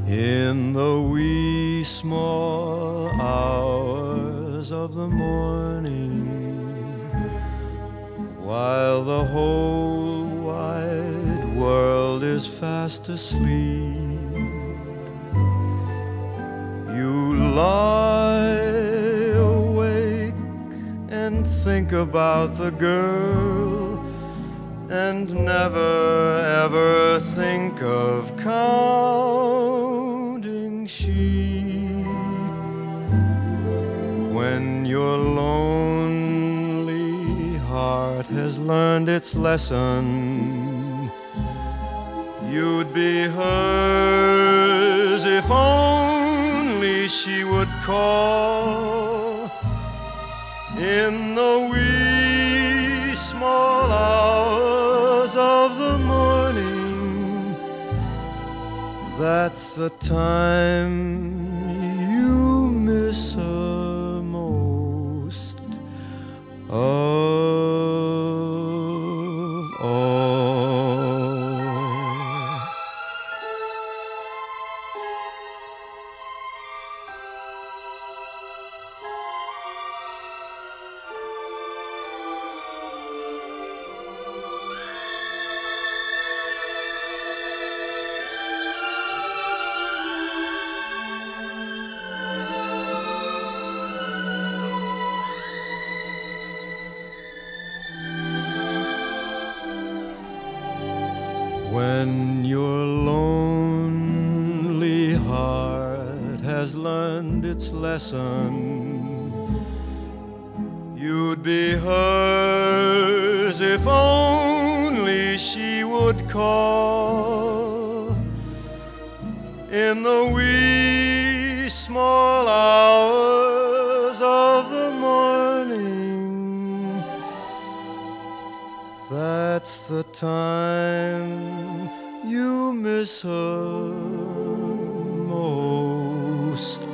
In the wee small hours of the morning, while the whole wide world is fast asleep, you lie awake and think about the girl, and never ever think of counting sheep. When your lonely heart has learned its lesson, you'd be hers if only she would call in the wee small hours of the morning. That's the time you miss her most of all. When your lonely heart has learned its lesson, you'd be hers if only she would call in the wee small hours of the morning. That's the time you miss her most